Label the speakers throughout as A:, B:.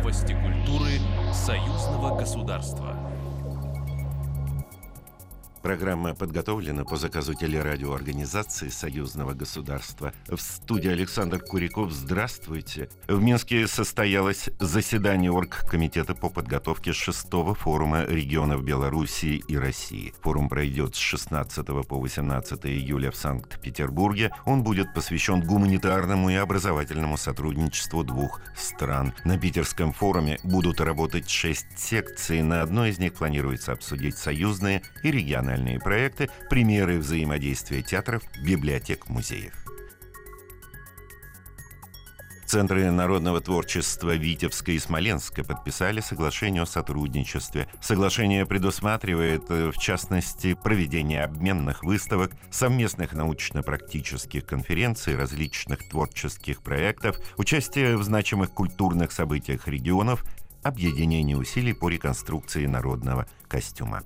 A: Новости культуры союзного государства.
B: Программа подготовлена по заказу телерадиоорганизации союзного государства. В студии Александр Куряков. Здравствуйте. В Минске состоялось заседание Оргкомитета по подготовке 6-го форума регионов Белоруссии и России. Форум пройдет с 16 по 18 июля в Санкт-Петербурге. Он будет посвящен гуманитарному и образовательному сотрудничеству двух стран. На Питерском форуме будут работать 6 секций. На одной из них планируется обсудить союзные и региональные проекты, примеры взаимодействия театров, библиотек, музеев. Центры народного творчества Витебска и Смоленска подписали соглашение о сотрудничестве. Соглашение предусматривает, в частности, проведение обменных выставок, совместных научно-практических конференций, различных творческих проектов, участие в значимых культурных событиях регионов, объединение усилий по реконструкции народного костюма.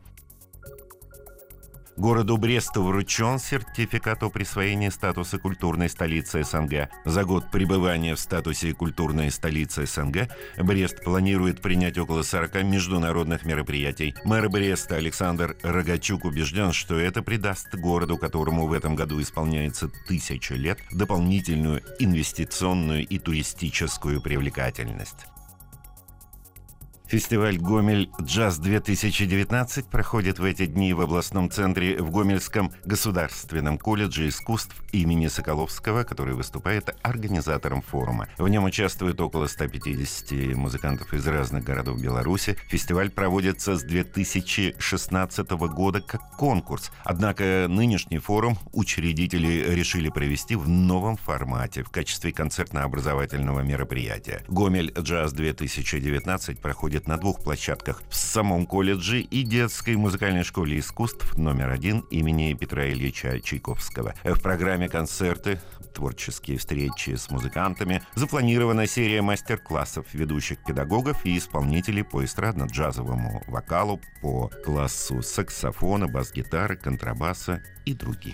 B: Городу Бресту вручен сертификат о присвоении статуса культурной столицы СНГ. За год пребывания в статусе культурной столицы СНГ Брест планирует принять около 40 международных мероприятий. Мэр Бреста Александр Рогачук убежден, что это придаст городу, которому в этом году исполняется 1000 лет, дополнительную инвестиционную и туристическую привлекательность. Фестиваль «Гомель Джаз-2019» проходит в эти дни в областном центре в Гомельском государственном колледже искусств имени Соколовского, который выступает организатором форума. В нем участвуют около 150 музыкантов из разных городов Беларуси. Фестиваль проводится с 2016 года как конкурс. Однако нынешний форум учредители решили провести в новом формате в качестве концертно-образовательного мероприятия. «Гомель Джаз-2019» проходит на 2 площадках: в самом колледже и детской музыкальной школе искусств номер 1 имени Петра Ильича Чайковского. В программе концерты, творческие встречи с музыкантами, запланирована серия мастер-классов ведущих педагогов и исполнителей по эстрадно-джазовому вокалу, по классу саксофона, бас-гитары, контрабаса и других.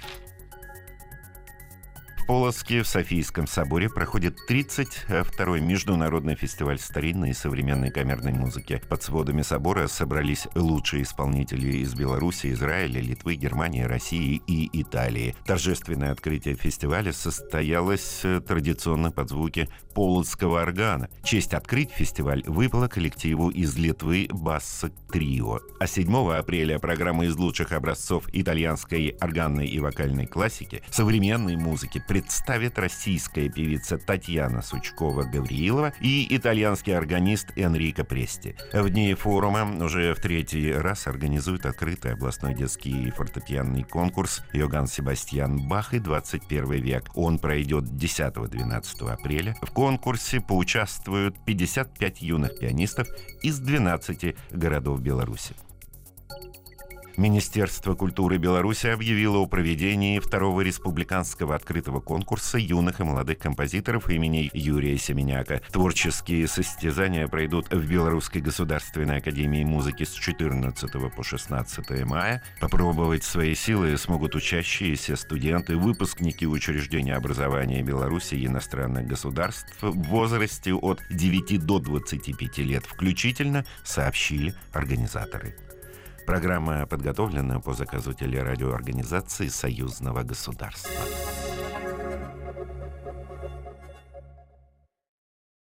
B: В Полоцке в Софийском соборе проходит 32-й международный фестиваль старинной и современной камерной музыки. Под сводами собора собрались лучшие исполнители из Беларуси, Израиля, Литвы, Германии, России и Италии. Торжественное открытие фестиваля состоялось традиционно под звуки полоцкого органа. Честь открыть фестиваль выпала коллективу из Литвы «Басса Трио». А 7 апреля программа из лучших образцов итальянской органной и вокальной классики, современной музыки представит российская певица Татьяна Сучкова-Гавриилова и итальянский органист Энрико Прести. В дни форума уже в 3-й раз организует открытый областной детский фортепианный конкурс «Йоганн Себастьян Бах и 21 век». Он пройдет 10-12 апреля. В конкурсе поучаствуют 55 юных пианистов из 12 городов Беларуси. Министерство культуры Беларуси объявило о проведении 2-го республиканского открытого конкурса юных и молодых композиторов имени Юрия Семеняка. Творческие состязания пройдут в Белорусской государственной академии музыки с 14 по 16 мая. Попробовать свои силы смогут учащиеся, студенты, выпускники учреждения образования Беларуси и иностранных государств в возрасте от 9 до 25 лет включительно, сообщили организаторы. Программа подготовлена по заказу телерадиоорганизации союзного государства.